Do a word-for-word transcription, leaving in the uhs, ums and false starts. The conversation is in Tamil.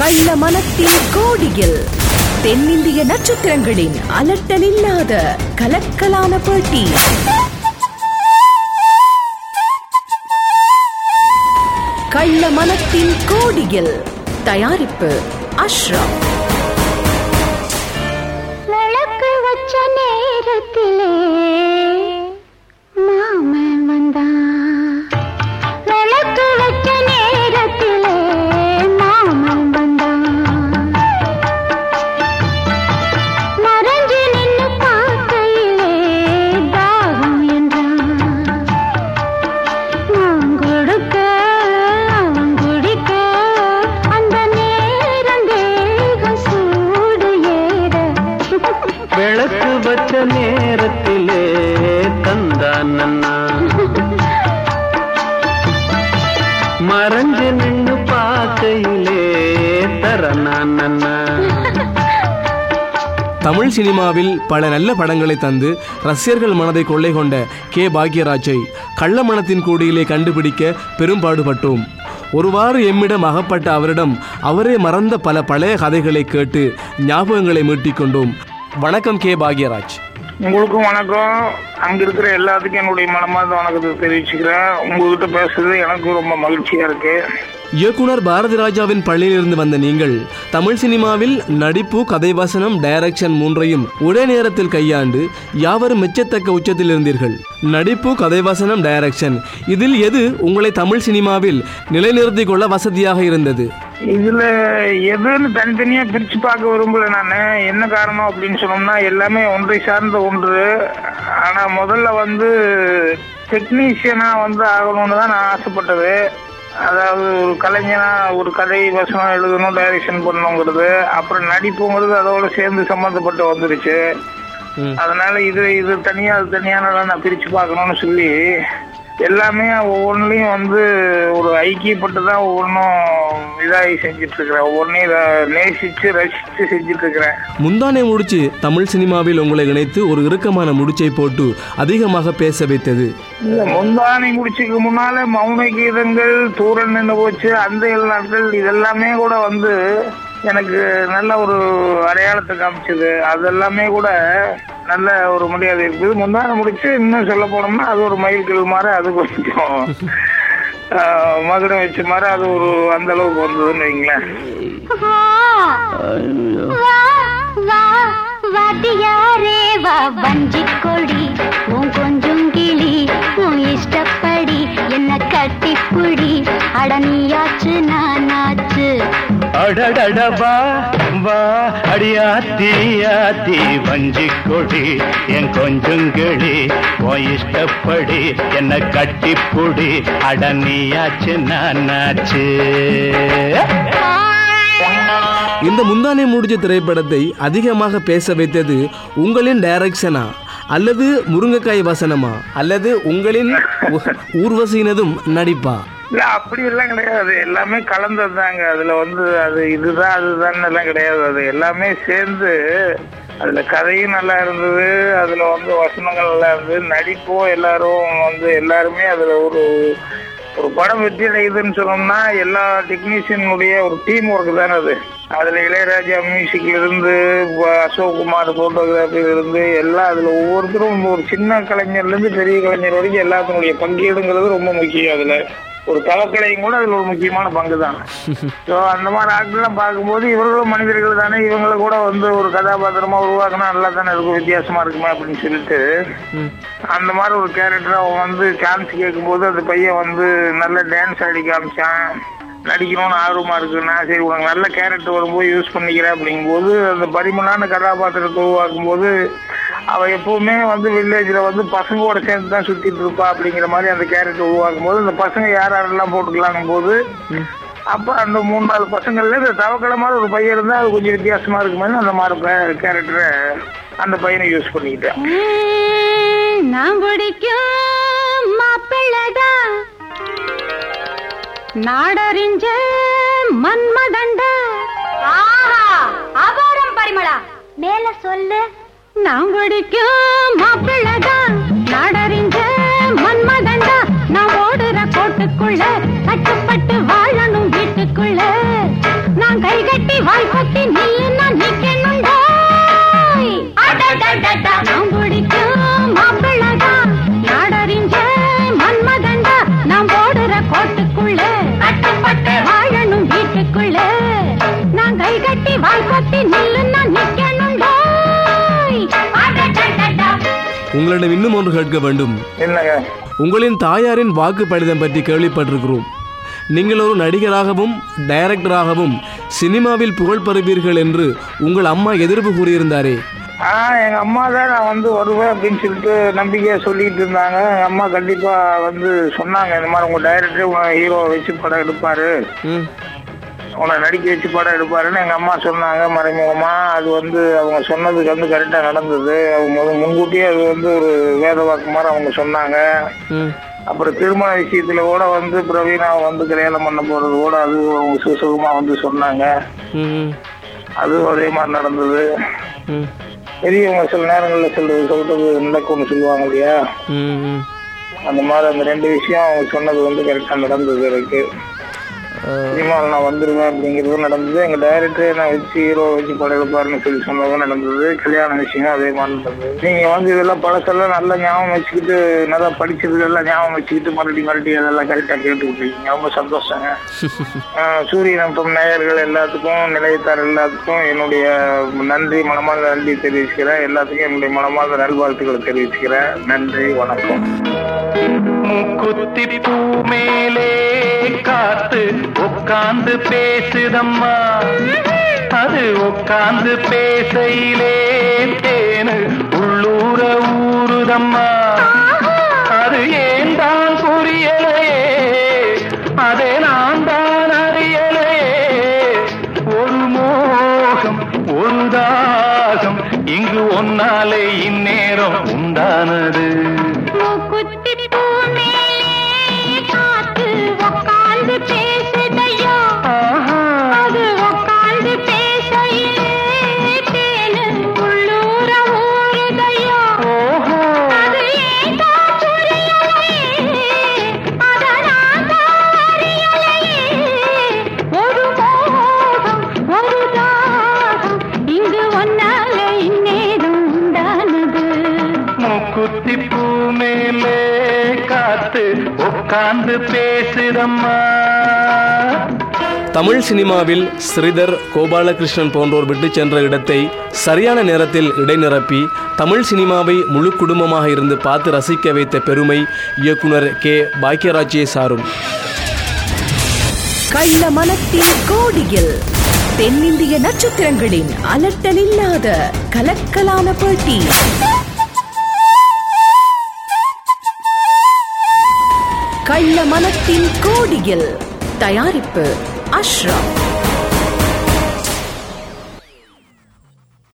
கள்ள மனத்தின் கோடியில் தென்னிந்திய நட்சத்திரங்களின் அலட்டலில்லாத கலக்கலான போட்டி. கள்ள மனத்தின் கோடியில். தயாரிப்பு அஷ்ரப். விளக்கு வச்ச நேரத்திலே மாமன் வந்தான். விளக்கு வச்ச நேரத்திலே மாமன் வந்தான். மறைஞ்சு நின்னு பார்க்கையிலே தாகம் என்றான். நான் கொடுக்க அவன் குடிக்க அந்த நேரம் தேகம் சூடு ஏற. விளக்கு வச்ச நேரத்திலே தந்தான் நன்னா, மறைஞ்சு நின்னு பார்க்கையிலே தரனான் நன்னா. தமிழ் சினிமாவில் பல நல்ல படங்களை தந்து ரசிகர்கள் மனதை கொள்ளை கொண்ட கே பாக்யராஜை கள்ள மனத்தின் கூடியிலே கண்டுபிடிக்க பெரும்பாடுபட்டோம். ஒருவாறு எம்மிடம் அகப்பட்ட அவரிடம் அவரே மறந்த பல பழைய கதைகளை கேட்டு ஞாபகங்களை மீட்டிக்கொண்டோம். வணக்கம் கே பாக்யராஜ். உங்களுக்கும் வணக்கம். அங்க இருக்கிற எல்லாத்துக்கும் என்னுடைய மனமார்ந்த வணக்கத்தை தெரிவிச்சுக்கிறேன். உங்ககிட்ட பேசுறது எனக்கு ரொம்ப மகிழ்ச்சியா இருக்கு. இயக்குனர் பாரதி ராஜாவின் பள்ளியிலிருந்து வந்த நீங்கள் தமிழ் சினிமாவில் நடிப்பு, கதைவசனம், டைரக்ஷன் மூன்றையும் ஒரே நேரத்தில் கையாண்டு யாவரும் மெச்சத்தக்க உச்சத்தில் இருந்தீர்கள். நடிப்பு, கதைவசனம், டைரக்ஷன், இதில் எது உங்களை தமிழ் சினிமாவில் நிலைநிறுத்திக் கொள்ள வசதியாக இருந்தது? இதுல எதுன்னு தனித்தனியா பிரிச்சு பார்க்க விரும்பல நானு. என்ன காரணம் அப்படின்னு சொன்னோம்னா எல்லாமே ஒன்றை சார்ந்த ஒன்று. ஆனா முதல்ல வந்து டெக்னீஷியனா வந்து ஆகணும்னு தான் நான் ஆசைப்பட்டது. அதாவது ஒரு கலைஞனா ஒரு கதை வசனம் எழுதணும், டைரக்ஷன் பண்ணணுங்கிறது. அப்புறம் நடிப்புங்கிறது அதோட சேர்ந்து சம்மந்தப்பட்டு வந்துருச்சு. அதனால இது இது தனியா அது தனியானதான் நான் பிரிச்சு பார்க்கணும்னு சொல்லி எல்லாமே ஒவ்வொன்றுலையும் வந்து ஒரு ஐக்கியப்பட்டு தான் ஒவ்வொன்றும் இதாகி செஞ்சுட்டு இருக்கிறேன். ஒவ்வொன்றையும் நேசிச்சு ரசிச்சு செஞ்சுட்டு இருக்கிறேன். முந்தானை முடிச்சு தமிழ் சினிமாவில் உங்களை இணைத்து ஒரு இறுக்கமான முடிச்சை போட்டு அதிகமாக பேச வைத்தது. இல்ல, முந்தானை முடிச்சுக்கு முன்னால மௌன கீதங்கள், தூரன் நின்று போச்சு, அந்த நாட்கள், இதெல்லாமே கூட வந்து எனக்கு நல்ல ஒரு அடையாளத்தை காமிச்சது. அதெல்லாமே கூட நல்ல ஒரு மரியாதை இருக்குது. முந்தானை முடிச்சு இன்னும் சொல்ல போனோம்னா அது ஒரு மயில் கிழ மாதிரி, அது கொஞ்சம் மகுடம் வச்ச மாதிரி, அது ஒரு அந்த அளவுக்கு வந்ததுன்னு வைங்களேன். வாத்தியாரே வா வஞ்சிக் கொடி, உன் கொஞ்சம் கிளி, உன் இஷ்டப்படி என்ன கட்டிப்புடி, அடனியாச்சு நானாச்சு. அடடடவா வா அடியாத்தி ஆத்தி வஞ்சிக் கொடி, என் கொஞ்சம் கிளி, உன் இஷ்டப்படி என்ன கட்டிப்புடி, அடனியாச்சு நானாச்சு. இந்த முந்தானை முடிச்ச திரைப்படத்தை அதிகமாக பேச வைத்தது உங்களின் டைரக்ஷனா அல்லது முருங்கைக்காய் வசனமா அல்லது உங்களின் ஊர்வசியினதும் நடிப்பா? இல்ல, அப்படி எல்லாம் கிடையாது. எல்லாமே கலந்தது தாங்க. அதுல வந்து அது இதுதான் அதுதான் எல்லாம் கிடையாது. அது எல்லாமே சேர்ந்து அதுல கதையும் நல்லா இருந்தது, அதுல வந்து வசனங்கள் நல்லா இருந்தது, நடிப்பும் எல்லாரும் வந்து எல்லாருமே அதுல ஒரு ஒரு படம் வெற்றி அடையுதுன்னு சொன்னோம்னா எல்லா டெக்னீஷியனுடைய ஒரு டீம் ஒர்க் தானே அது. அதுல இளையராஜா மியூசிக்ல இருந்து அசோக் குமார் போட்டோகிராஃபில இருந்து எல்லாம் அதுல ஒவ்வொருத்தரும் ஒரு சின்ன கலைஞர்ல இருந்து பெரிய கலைஞர் வரைக்கும் எல்லாத்தினுடைய பங்கீடுங்கிறது ரொம்ப முக்கியம். அதுல ஒரு கலக்கலையும் கூட அதுல ஒரு முக்கியமான பங்கு தான். ஸோ அந்த மாதிரி ஆட்கள்லாம் பார்க்கும்போது இவர்களும் மனிதர்கள் தானே, இவங்களை கூட வந்து ஒரு கதாபாத்திரமா உருவாக்கினா நல்லா தானே இருக்கும், வித்தியாசமா இருக்குமா அப்படின்னு சொல்லிட்டு அந்த மாதிரி ஒரு கேரக்டர் அவன் வந்து சான்ஸ் கேட்கும்போது அந்த பையன் வந்து நல்ல டான்ஸ் ஆடி காமிச்சான், நடிக்கணும்னு ஆர்வமா இருக்குன்னா சரி உனக்கு நல்ல கேரக்டர் வரும்போது யூஸ் பண்ணிக்கிறேன் அப்படிங்கும்போது அந்த பரிமளான கதாபாத்திரத்தை உருவாக்கும் போது அவ எப்பவுமே வந்து வில்லேஜ்ல வந்து பசங்களோட சேர்ந்து தான் சுத்திட்டு இருப்பா அப்படிங்கிற மாதிரி அந்த கேரக்டர் உருவாக்கும் போது அந்த பசங்க யார் யாரெல்லாம் போட்டுக்கலாங்கும் போது அப்ப அந்த மூணு நாலு பசங்கள்ல இந்த தவக்கலை மாதிரி ஒரு பையன் இருந்தா அது கொஞ்சம் வித்தியாசமா இருக்குமே அந்த மாதிரி கேரக்டரை அந்த பையனை யூஸ் பண்ணிக்கிட்டேன். நான் பிடிக்கும் மாப்பிள்ளதான் நாடறிஞ்ச மன்மதண்டா. அபாரம் பரிமளா, மேல சொல்லு. நான் பிடிக்கும் மாப்பிள்ளதான் நாடறிஞ்ச மன்மதண்டா. நான் ஓடுற கோட்டுக்குள்ள கட்டுப்பட்டு வாழணும் வீட்டுக்குள்ள. நான் கைகட்டி உங்களிடம் இன்னும் ஒன்று கேட்க வேண்டும். என்னங்க? உங்களின் தாயாரின் வாக்கு படிதம் பற்றி கேள்விப்பட்டிருக்கிறோம். நீங்கள் ஒரு நடிகராகவும் டைரக்டராகவும் சினிமாவில் புகழ் பெறுவீர்கள் என்று உங்கள் அம்மா எதிர்ப்பு கூறியிருந்தாரே. ஆ எங்க அம்மா தான் நான் வந்து வருவேன் அப்படின்னு சொல்லிட்டு நம்பிக்கையா சொல்லிட்டு இருந்தாங்க. எங்க அம்மா கண்டிப்பா வந்து சொன்னாங்க, இந்த மாதிரி உங்க டைரக்டர் உங்க ஹீரோ வச்சு படம் எடுப்பாரு, உன்னை நடிக்க வச்சு படம் எடுப்பாருன்னு எங்க அம்மா சொன்னாங்க மறைமுகமா. அது வந்து அவங்க சொன்னதுக்கு வந்து கரெக்டா நடந்தது. அவங்க முன்கூட்டியே அது வந்து ஒரு வேத வாக்கு மாதிரி அவங்க சொன்னாங்க. அப்புறம் திருமண விஷயத்துல கூட வந்து பிரவீனா வந்து கல்யாணம் பண்ண போறது கூட அது அவங்க சுசுகமா வந்து சொன்னாங்க. அதுவும் அதே மாதிரி நடந்தது. பெரியவங்க சில நேரங்களில் சொல்றது சொல்றது நடக்கும்னு சொல்லுவாங்க இல்லையா, அந்த மாதிரி அந்த ரெண்டு விஷயம் அவங்க சொன்னது வந்து கரெக்டா நடந்தது. எனக்கு சினிமாவில் நான் வந்துடுவேன் அப்படிங்கிறதும் நடந்தது. எங்கள் டைரக்டரே நான் வச்சு ஹீரோ வச்சு படம் எடுப்பாருன்னு சொல்லி சொன்னதும் நடந்தது. கல்யாண விஷயம் அதே மாதிரி நடந்தது. நீங்கள் வந்து இதெல்லாம் பழசெல்லாம் நல்லா ஞாபகம் வச்சுக்கிட்டு, நல்லா படிச்சதுக்கெல்லாம் ஞாபகம் வச்சுக்கிட்டு மறுபடி மறுபடி அதெல்லாம் கரெக்டாக கேட்டுக்கிட்டு ரொம்ப சந்தோஷங்க. சூரியன் எஃப்எம் நேயர்கள் எல்லாத்துக்கும், நிலையத்தார் எல்லாத்துக்கும் என்னுடைய நன்றி, மனமார்ந்த நன்றி தெரிவிச்சுக்கிறேன். எல்லாத்துக்கும் என்னுடைய மனமார்ந்த நல்வாழ்த்துக்களை தெரிவிச்சுக்கிறேன். நன்றி, வணக்கம். முக்குத்தி பூ மேலே காத்து உட்கார்ந்து பேசுதம்மா, அது உட்கார்ந்து பேசையிலே தேனு உள்ளூர ஊறுதம்மா. அது ஏன் தான் புரியலையே, அதை நான் தான் அறியலையே. ஒரு மோகம் ஒரு தாகம் இங்கு ஒன்னாலே இந்நேரம் உண்டானது. குத்திப்பூ மேலே காத்து உட்கார்ந்து பேசுதம்மா. தமிழ் சினிமாவில் ஸ்ரீதர், கோபாலகிருஷ்ணன் போன்றோர் விட்டு சென்ற இடத்தை சரியான நேரத்தில் இடைநிரப்பி தமிழ் சினிமாவை முழு குடும்பமாக இருந்து பார்த்து ரசிக்க வைத்த பெருமை இயக்குனர் கே பாக்யராஜை சாரும். கள்ள மனத்தின் கோடியில் தென்னிந்திய நட்சத்திரங்களின் அலட்டலில்லாத கலக்கலான பேட்டி. கள்ள மனத்தின் கோடியில். தயாரிப்பு அஷ்ரப்.